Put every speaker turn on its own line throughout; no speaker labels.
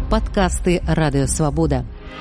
Падкасты Радыёвабода.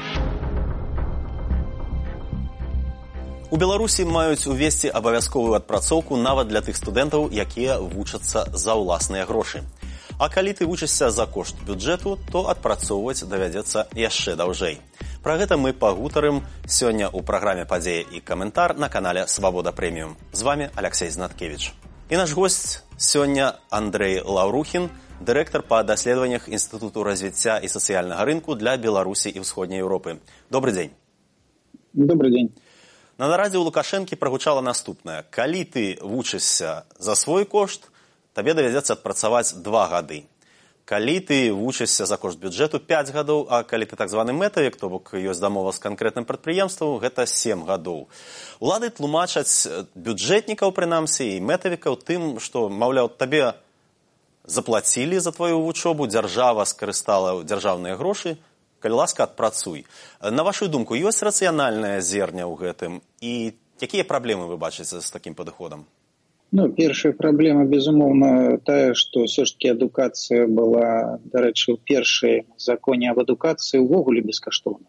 У Беларусі маюць увесці абавязковую адпрацоўку нават для тых студэнтаў, якія вучацца за ўласныя грошы. А калі ты вучышся за кошт бюджэту, то адпрацоўваць давядзецца яшчэ даўжэй. Пра гэта мы пагутарым сёння ў праграме «Падзея і каментар» на канале «Свабода Прэміум». З вами Алексей Знаткевич. І наш гость сёння Андрей Лаўрухін, дырэктар па даследаваннях Інстытуту развіцця і сацыяльнага рынку для Беларусі і ўсходняй Еўропы. Добры дзень.
Добрый день.
На нарадзе ў Лукашэнкі прагучала наступнае. Калі ты вучышся за свой кошт, табе давядзецца адпрацаваць 2 гады. Калі ты вучышся за кошт бюджэту 5 гадоў, а калі ты так званы мэтавік, то бок ёсць дамова з канкрэтным прадпрыемствам, гэта 7 гадоў. Улады тлумачаць бюджэтнікаў, прынамсі, і мэтавікаў тым, што, маўляў, табе заплацілі за твою вучобу, дзяржава скарыстала дзяржаўныя грошы, калі ласка, адпрацуй. На вашу думку, ёсць рацыянальнае зерня ў гэтым? І якія праблемы вы бачыце з такім падыходам?
Першая праблема, безумоўна, тая, што ўсё ж такі адукацыя была, дарэчы, у першай законе аб адукацыі ўвогуле бескаштоўнай.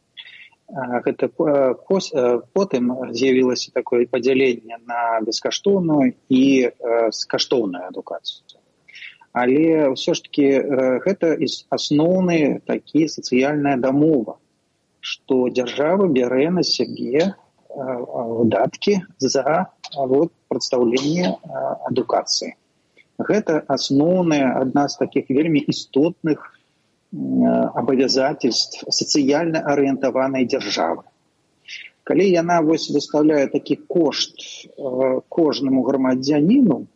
Гэта потым з'явілася такое падзяленне на бескаштоўную і каштоўную адукацыю. Але ўсё ж такі гэта асноўны такі сацыяльная дамова, што дзяржава бярэ на сябе выдаткі за прадстаўленне адукацыі. Гэта асноўная, адна з такіх вельмі істотных абавязательств сацыяльна арыентаванай дзяржавы. Калі яна выстаўляе такі кошт кожнаму грамадзяніну,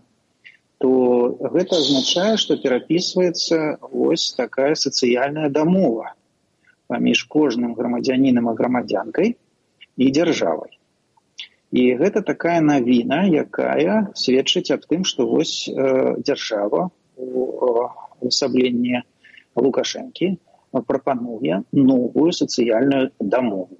то гэта азначае, што перапісваецца такая сацыяльная дамова паміж кожным грамадзянінам і грамадзянкай і дзяржавай. І гэта такая навіна, якая сведчыць аб тым, што дзяржава у ўвасабленні Лукашэнкі прапануе новую сацыяльную дамову.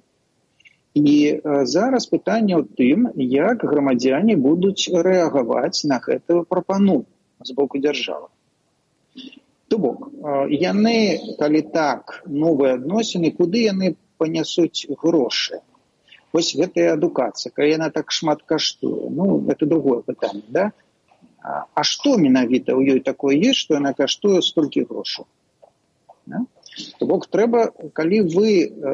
І зараз пытанне ў тым, як грамадзяне будуць рэагаваць на гэтую прапанову з боку дзяржавы. То бок, яны, калі так, новыя адносіны, куды яны панясуць грошы? Вось гэтая адукацыя, калі яна так шмат каштуе, гэта другое пытанне, да? А што менавіта ў ёй такое ёсць, што яна каштуе столькі грошаў? То бок, трэба, калі вы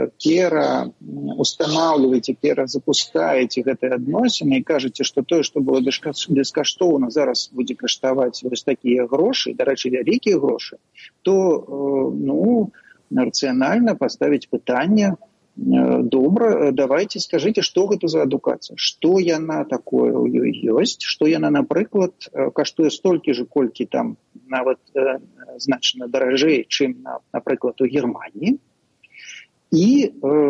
пераўстанаўліваеце, перазапускаеце гэтыя адносіны і кажаце, што тое, што было бескаштоўна, зараз будзе каштаваць вось такія грошы, дарэчы, вялікія грошы, то, рацыянальна паставіць пытанне: добра, давайте скажыце, што гэта за адукацыя, што яна такое ў ёй ёсць, што яна, напрыклад, каштуе столькі ж, колькі там нават значна даражэй, чым, напрыклад, у Германіі. І,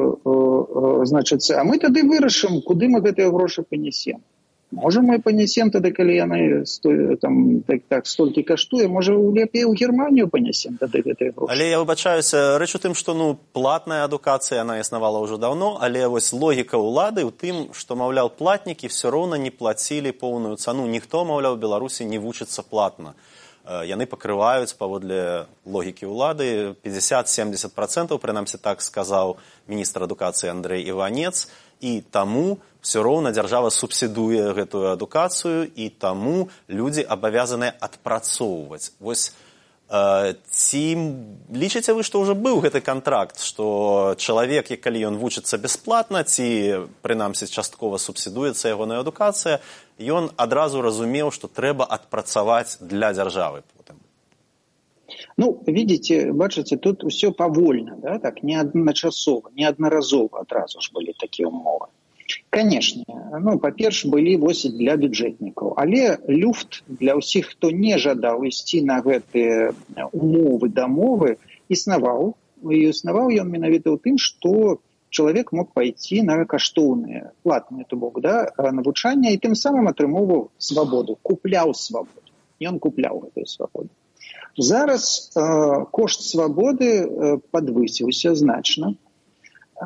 а мы тады вырашым, куды мы гэтыя грошы панясем. Можа, мы панясем тады, калі яны столькі каштуе, можа, лепей у Германію панясем тады гэтыя грошы.
Але я выбачаюся, рэч у тым, што платная адукацыя, яна існавала ўжо даўно, але вось логіка ўлады ў тым, што, маўляў, платнікі ўсё роўна не плацілі поўную цану. Ніхто, маўляў, у Беларусі не вучыцца платна. Яны пакрываюць, паводле логікі ўлады, 50-70%, прынамсі так сказаў міністр адукацыі Андрей Іванец, і таму ўсё роўна дзяржава субсідуе гэтую адукацыю, і таму людзі абавязаныя адпрацоўваць. Вось ці лічыце вы, што ўжо быў гэты кантракт, што чалавек, калі ён вучыцца бясплатна, ці, прынамсі, часткова субсідуецца ягоная адукацыя, ён адразу разумеў, што трэба адпрацаваць для дзяржавы потым?
Бачыце, тут усё павольна, так, не адначасова, не аднаразова адразу ж былі такія ўмовы. Канешне, па-перш, былі для бюджэтнікаў, але люфт для ўсіх, хто не жадаў ісці на гэтыя умовы, дамовы, існаваў. І існаваў ён менавіта ў тым, што чалавек мог пайти на каштоўныя, платныя, то бок, навучання, і тым самым атрымоўваў свабоду, купляў свабоду. Ён купляў гэтую свабоду. Зараз кошт свабоды падвысіўся значна,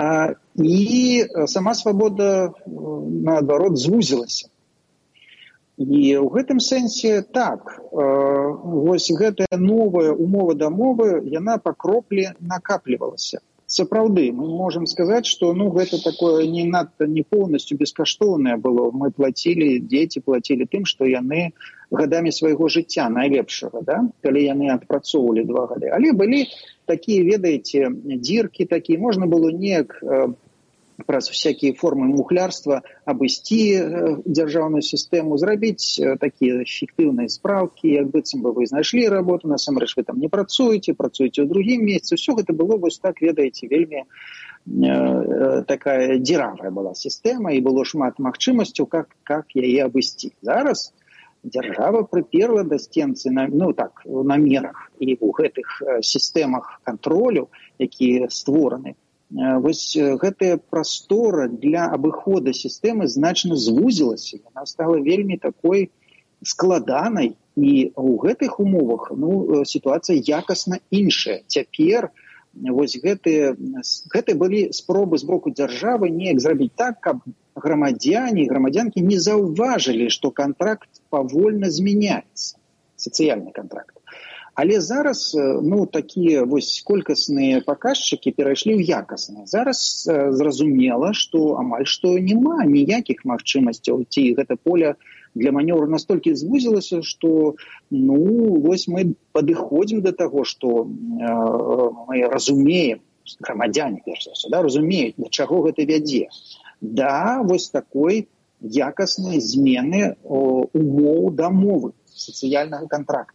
і сама свабода, наадварот, звузілася. І ў гэтым сэнсе так, вось гэтая новая умова дамовы, яна па кроплі накаплівалася. Сапраўды, мы можам сказаць, што гэта такое не надта не поўнасцю бескаштоўнае было. Мы плацілі, дзеці плацілі тым, што яны гадамі свайго жыцця найлепшага, да? Калі яны адпрацоўвалі 2 гады. Але былі такія, ведаеце, дзіркі такія, можна было неяк праз всякие формы мухлярства абысці дзяржаўную сістэму, зрабіць такія фіктыўныя спраўкі, як быццам бы вы знайшлі работу, насамрэч вы там не працуеце, працуеце ў другім месцы. Все гэта было вось так, ведаеце, вельмі такая дзіравая была сістэма, і было шмат магчымасцяў, как яе абысці. Зараз дзяржава прыперла да сценцы на мерах і ў гэтых сістэмах кантролю, якія створаны. Вось гэтая прастора для абыхода сістэмы значна звузілася. Яна стала вельмі такой складанай, і ў гэтых умовах сітуацыя якасна іншая. Цяпер вось гэтыя былі спробы з боку дзяржавы неяк зрабіць так, каб грамадзяне і грамадзянкі не заўважылі, што кантракт павольна змяняецца, сацыяльны кантракт. Але зараз такія вось колькасныя паказчыкі перайшлі ў якасныя. Зараз зразумела, што амаль што няма ніякіх магчымасцяў, ці гэта поле для манёвру настолькі звузілася, што вось мы падыходзім да таго, што мы разумеем, грамадзяне перш за ўсё, разумеюць, да чаго гэта вядзе. Да вось такой якаснай змены умоў дамовы, сацыяльнага кантракта.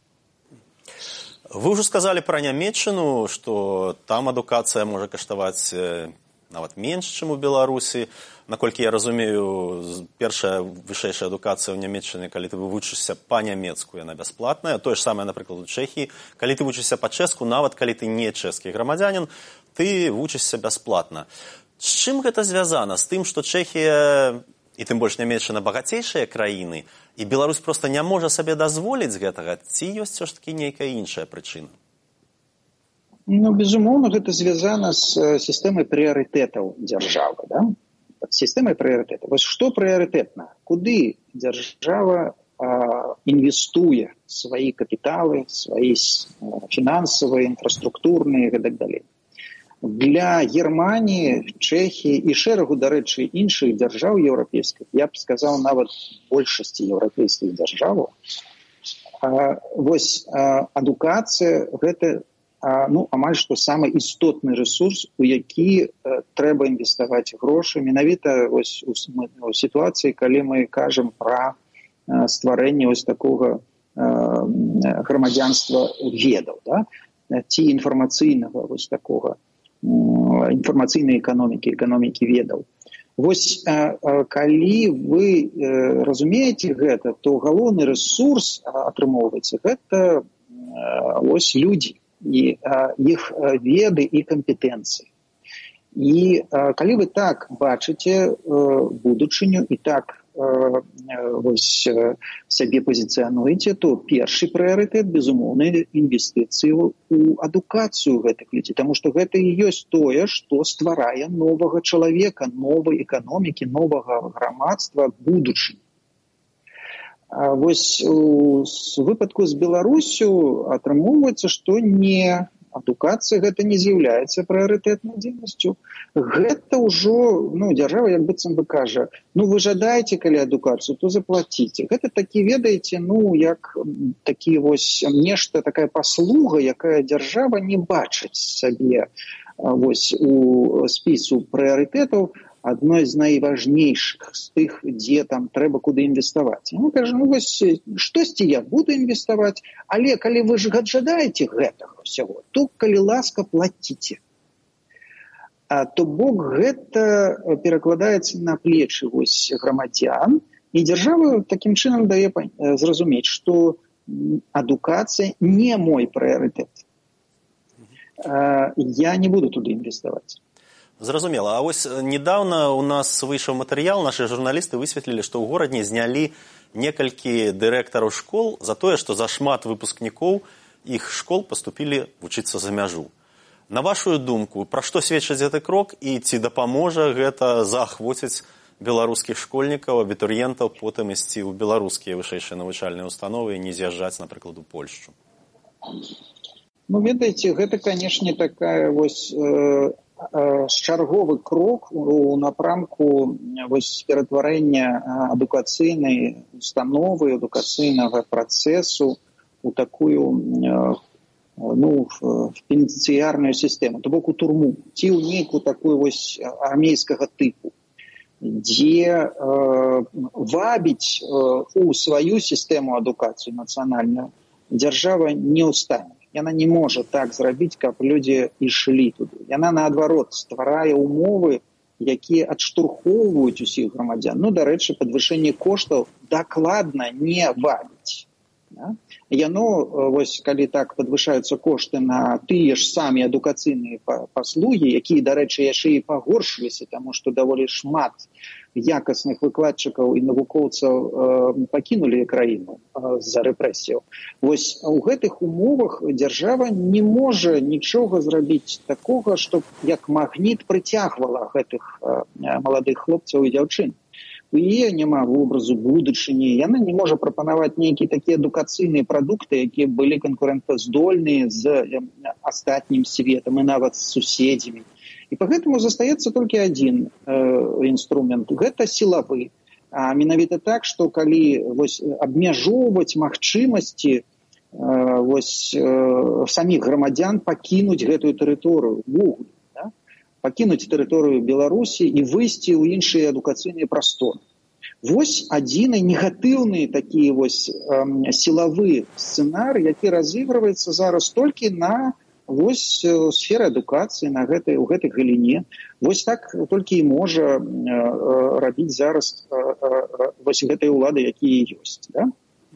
Вы ўжо сказалі пра Нямецчыну, што там адукацыя можа каштаваць нават менш, чым у Беларусі. Наколькі я разумею, першая вышэйшая адукацыя ў Нямецчыне, калі ты вывучышся па-нямецку, яна бясплатная. Тое ж самае, напрыклад, у Чэхіі. Калі ты вучышся па-чэшску, нават калі ты не чэшскі грамадзянін, ты вучышся бясплатна. З чым гэта звязана? З тым, што Чэхія, і тым больш Нямецчына, багацейшыя краіны, і Беларусь проста не можа сабе дазволіць гэтага, ці ёсць все ж таки нейкая іншая прычына?
Безумоўна, гэта звязана з сістэмай прыярытэтаў дзяржавы, да? Сістэмай прыярытэтаў. Вось што прыярытэтна? Куды дзяржава інвестуе свае капіталы, свае фінансавыя, інфраструктурныя і так далей. Для Германії, Чехії і шэрагу, дарэчы, іншых дзяржаў еўрапейскіх, я б сказаў, нават большасці еўрапейскіх дзяржаваў, вось адукацыя – гэта амаль што самы істотны рэсурс, у які трэба інвеставаць грошы, менавіта вось у сітуацыі, калі мы кажам пра стварэнне вось такога грамадзянства ведаў, ці інфармацыйнага вось такога інфармацыйнай эканомікі ведаў. Вось калі вы разумееце гэта, то галоўны рэсурс атрымоўваецца гэта вось людзі і іх веды і кампетэнцыі. І калі вы так бачыце будучыню і так вось сябе пазіцыянуеце, то першы прыярытэт, безумоўна, інвестыцыі ў адукацыю гэтых людзей, таму што гэта і ёсць тое, што стварае новага чалавека, новай эканомікі, новага грамадства будучыні. Вось у выпадку з Беларусю атрымоўваецца, што не адукацыя гэта не з'яўляецца прыярытэтнай дзейнасцю. Гэта ўжо, дзяржава як быццам бы кажа, вы жадаеце калі адукацыю, то заплаціце. Гэта такі, ведаеце, як такі вось нешта, такая паслуга, якая дзяржава не бачыць сабе вось у спісу прыярытэтаў адной з найважнейшых з тых, дзе там трэба куды інвеставаць. Кажа, вось штосьці я буду інвеставаць, але калі вы ж жадаеце гэтага ўсяго, то калі ласка плаціце. То бок гэта перакладаецца на плечы вось грамадзян, і дзяржава такім чынам дае зразумець, што адукацыя не мой прыярытэт. Я не буду туды інвеставаць.
Зразумела. А вось недавно у нас выйшаў матэрыял, нашы журналісты высветлілі, што ў горадні знялі некалькі дырэктараў школ за тое, што зашмат выпускнікоў іх школ паступілі вучыцца за мяжу. На вашу думку, пра што сведчыць гэты крок і ці дапаможа гэта заахвоціць беларускіх школьнікаў, абітурыентаў потым ісці ў беларускія вышэйшыя навучальныя установы і не з'язджаць, напрыклад, у Польшчу?
Ну, ведаеце, гэта, канешне, такая вось чарговы крок у напрамку вось ператварэння адукацыйнай установы, адукацыйнага працэсу у такую пенітенцыярную сістэму, то бок у турму, ці ў нейкую такую вось армейскага тыпу, дзе вабіць у сваю сістэму адукацыі нацыянальную дзяржава не ў стане. Яна не можа так зрабіць, каб людзі ішлі туды. Яна, наадварот, стварае умовы, якія адштурхоўваюць усіх грамадзян. Ну, дарэчы, падвышэнне коштаў дакладна не вабіць. Яно, вось, калі так падвышаюцца кошты на тыя ж самі адукацыйныя паслугі, якія, дарэчы, яшчэ і пагоршыліся, таму што даволі шмат якасных выкладчыкаў і навукоўцаў пакінулі краіну з-за рэпрэсіяў. Вось у гэтых умовах дзяржава не можа нічога зрабіць такога, што як магніт прыцягвала гэтых маладых хлопцаў і дзяўчын. У яе няма вобразу будучыні, яна не можа прапанаваць нейкія такія адукацыйныя прадукты, якія былі канкурэнтаздольныя з астатнім светам і нават з суседзямі. І пагэтаму застаецца толькі адзін інструмент – гэта сілавы. А менавіта так, што калі вось абмяжоўваць магчымасці вось саміх грамадзян пакінуць гэтую тэрыторыю ввогуле, пакінуць тэрыторыю Беларусі і выйсці ў іншыя адукацыйныя прасторы. Вось адзіны негатыўны такі вось сілавы сцэнарый, які разыгрываецца зараз толькі на вось сферы адукацыі у гэтай галіне. Вось так толькі і можа рабіць зараз вось гэтай улады, якія ёсць. Да?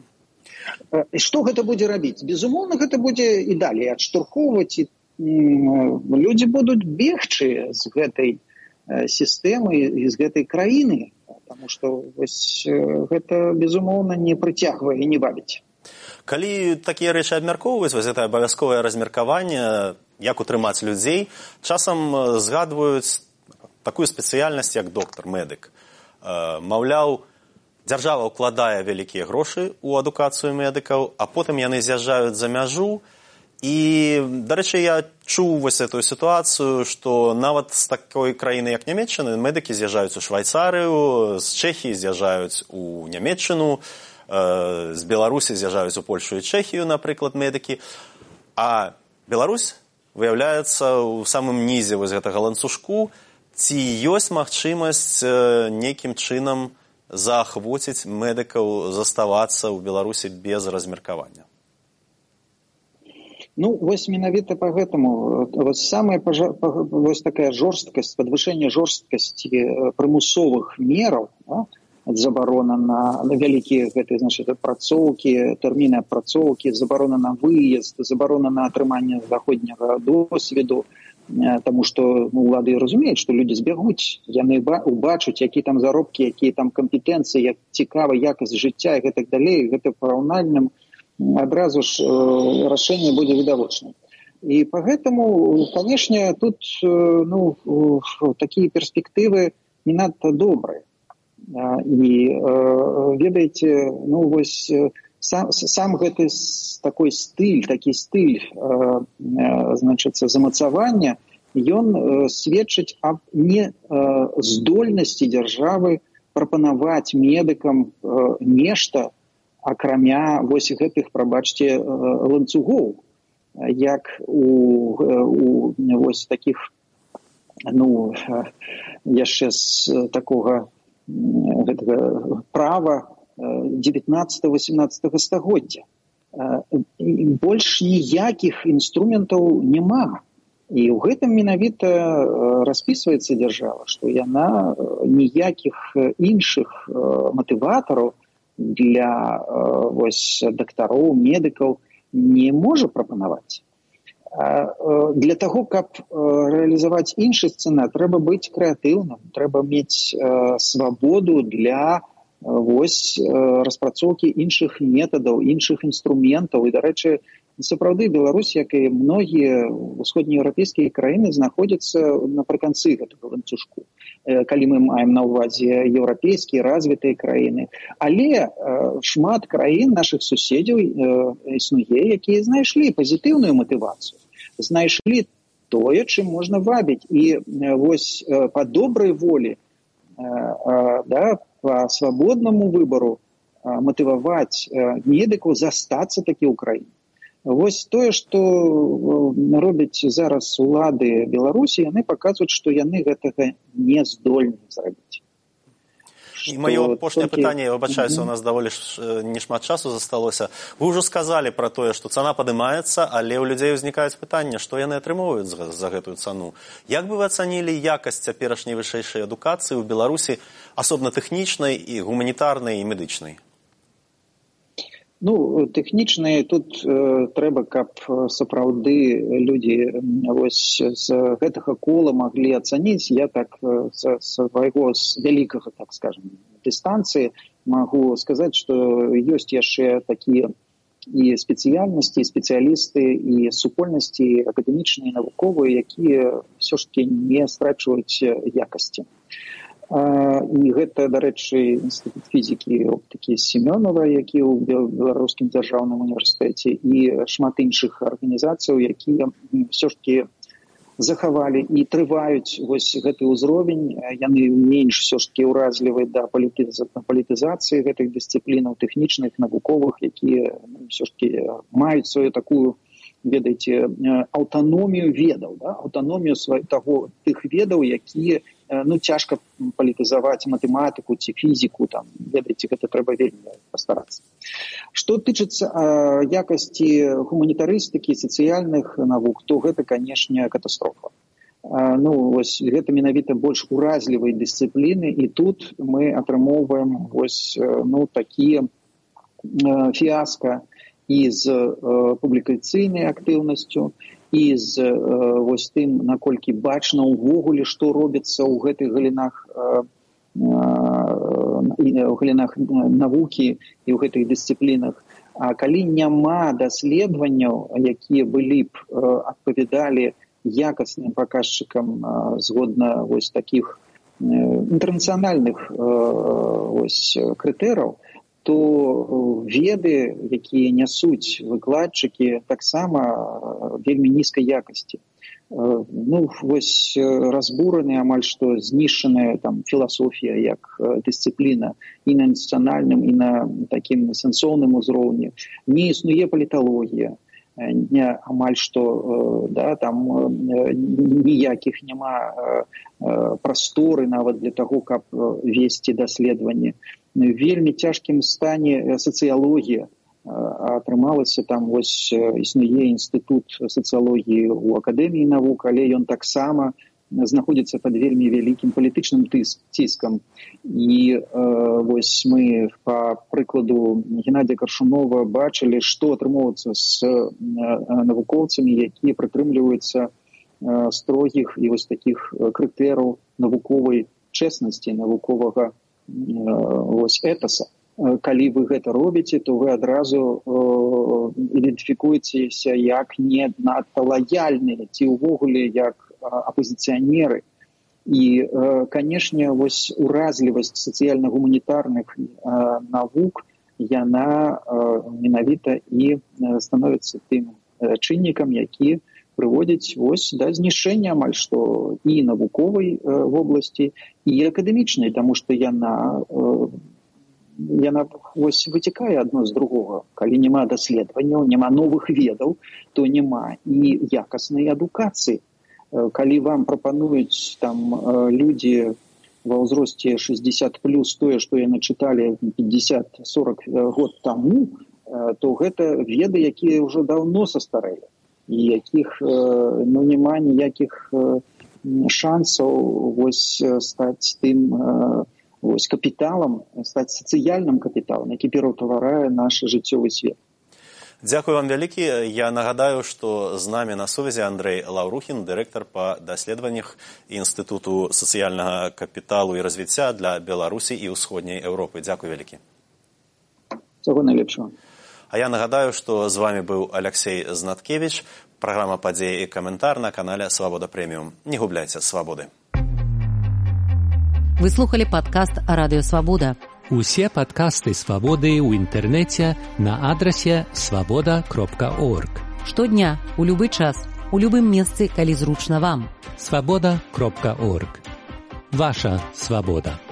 І што гэта будзе рабіць? Безумоўна, гэта будзе і далей адштурхоўваць, і людзі будуць бегчы з гэтай сістэмы і з гэтай краіны, таму што вось гэта, безумоўна, не прыцягвае і не вабіць.
Калі такія рэчы абмяркоўваюць, вось гэта абавязковае размеркаванне, як утрымаць людзей, часам згадваюць такую спецыяльнасць, як доктар, медык. Маўляў, дзяржава ўкладае вялікія грошы ў адукацыю медыкаў, а потым яны з'язджаюць за мяжу. І, дарэчы, я чуў вось эту сітуацыю, што нават з такой краіны, як Нямецчына, медыкі з'язджаюць у Швайцарыю, з Чэхіі з'язджаюць у Нямецчыну, з Беларусі з'язджаюць у Польшу і Чэхію, напрыклад, медыкі. А Беларусь выяўляецца ў самым нізе вось гэтага ланцужку. Ці ёсць магчымасць нейкім чынам заахвоціць медыкаў заставацца ў Беларусі без размеркавання?
Ну, вось менавіта па гэтаму, вось самая вось такая жорсткасць, падвышэнне жорсткасці прымусовых мераў, забарона на вялікія гэтыя, значыць, апрацоўкі, тэрміны апрацоўкі, забарона на выезд, забарона на атрыманне заходняга досведу, таму што улады разумеюць, што людзі збягуць, яны убачаць, які там заробкі, якія там кампетэнцыі, як цікава якасць жыцця і гэтак далей, гэта параўнальным адразу ж рашэнне будзе відавочным. І пагэтаму, канешне, тут такія перспектывы не надта добрыя. І ведаеце, вось сам гэты такі стыль значыцца замацавання, ён сведчыць аб нездольнасці дзяржавы прапанаваць медыкам нешта, акрамя вось гэтых, прабачце, ланцугоў, як у вось такіх, яшчэ з такога гэтага права 19-18 стагоддзя. Больш ніякіх інструментаў няма. І ў гэтым менавіта распісваецца дзяржава, што яна ніякіх іншых матыватараў для вось дактароў, медыкаў не можа прапанаваць. Для таго, каб рэалізаваць іншы сцэнар, трэба быць крэатыўным, трэба мець свабоду для вось распрацоўкі іншых метадаў, іншых інструментаў. І, дарэчы, сапраўды Беларусь, як і многія ўсходнееўрапейскія краіны, знаходзяцца напрыканцы гэтага ланцужку. калі мы маем на ўвазе еўрапейскія развітыя краіны. Але шмат краін нашых суседзяў існуе, якія знайшлі пазітыўную матывацыю, знайшлі тое, чым можна вабіць. І вось па добрай волі, па свабоднаму выбару матываваць медыкаў застацца такі ў краіне. Вось тое, што робяць зараз улады Беларусі, яны паказваюць, што яны гэтага не здольны зрабіць.
І маё апошняе пытанне, я выбачаюся, у нас даволі не шмат часу засталося. Вы ўжо сказалі пра тое, што цана падымаецца, але ў людзей узнікаюць пытанні, што яны атрымоўваюць за гэтую цану. Як бы вы ацанілі якасць цяперашняй вышэйшай адукацыі ў Беларусі, асобна тэхнічнай і гуманітарнай і медычнай?
Ну, тэхнічныя тут трэба, каб сапраўды людзі вось з гэтага кола маглі ацаніць. Я так з свайго вялікага, так скажем, дыстанцыі магу сказаць, што ёсць яшчэ такія і спецыяльнасці, і спецыялісты, і супольнасці акадэмічныя, навуковыя, якія ўсё ж такі не страчваюць якасці. І гэта, дарэчы, інстытут фізікі і оптыкі Семёнова, які ў Беларускім дзяржаўным універсітэце, і шмат іншых арганізацыяў, якія ўсё ж такі захавалі і трываюць вось гэты ўзровень. Яны менш ўсё ж такі ўразлівы да палітызацыі гэтых дысцыплінаў тэхнічных, навуковых, якія ўсё ж такі маюць сваю такую, ведаеце, аўтаномію ведаў, аўтаномію тых ведаў, якія цяжка палітызаваць матэматыку ці фізіку, там, ведаеце, гэта трэба вельмі пастарацца. Што тычыцца якасці гуманітарыстыкі, сацыяльных навук, то гэта, канешне, катастрофа. Вось гэта менавіта больш уразлівыя дысцыпліны, і тут мы атрымоўваем вось такія фіаска і з публікацыйнай актыўнасцю, і з вось тым, наколькі бачна ўвогуле, што робіцца ў гэтых галінах навукі і ў гэтых дысцыплінах. А калі няма даследаванняў, якія былі б адпавядалі якасным паказчыкам згодна вось такіх інтэрнацыянальных вось крытэрыяў, то веды, якія нясуць выкладчыкі, таксама вельмі нізкай якасці. Вось разбураны, амаль што знішчаная там філасофія як дысцыпліна і на нацыянальным, і на такім сэнсоўным узроўні. Не існуе паліталогія, амаль што там ніякіх няма прасторы нават для таго, каб весці даследаванні. Вельмі цяжкім стане сацыялогія. Атрымалася там вось існуе інстытут сацыялогіі ў акадэміі навук, але ён таксама знаходзіцца пад вельмі вялікім палітычным ціскам. І вось мы па прыкладу Геннадзя Каршунова бачылі, што атрымоўваецца з навукоўцамі, якія прытрымліваюцца строгіх і вось такіх крытэрыяў навуковай чэснасці, навуковага вось этаса. Калі вы гэта робіце, то вы адразу ідэнтыфікуецеся як не надта лаяльныя ці ўвогуле як апозіцыянеры. І, канешне, вось уразлівасць сацыяльна-гуманітарных навук, яна менавіта і становіцца тым чыннікам, які прыводзіць вось да знішчэння амаль што і навуковай вобласці, і акадэмічнай, таму што яна вось выцякае адно з другога. Калі няма даследаванняў, няма новых ведаў, то няма і якаснай адукацыі. Калі вам прапануюць там людзі ва ўзросце 60+, тое, што яны чыталі 50-40 год таму, то гэта веды, якія ўжо даўно састарэлі, і якіх няма ніякіх шансаў вось стаць тым вось капіталам, стаць сацыяльным капіталам, які пераўтварае наш жыццёвы свет.
Дзякую вам вялікі. Я нагадаю, што з намі на сувязі Андрэй Лаўрухін, дырэктар па даследаваннях Інстытуту сацыяльнага капіталу і развіцця для Беларусі і ўсходняй Еўропы. Дзякуй вялікі.
Всего найлепшага.
А я нагадаю, што з вами быў Аляксей Знаткевіч, праграма «Падзеі і каментар» на канале «Свабода Прэміум». Не губляйце свабоды.
Вы слухали падкаст Радыё Свабода.
Усе падкасты Свабоды ў інтэрнэце на адрасе swaboda.org.
Штодня, у любы час, у любым месцы, калі зручна вам.
swaboda.org. Ваша свабода.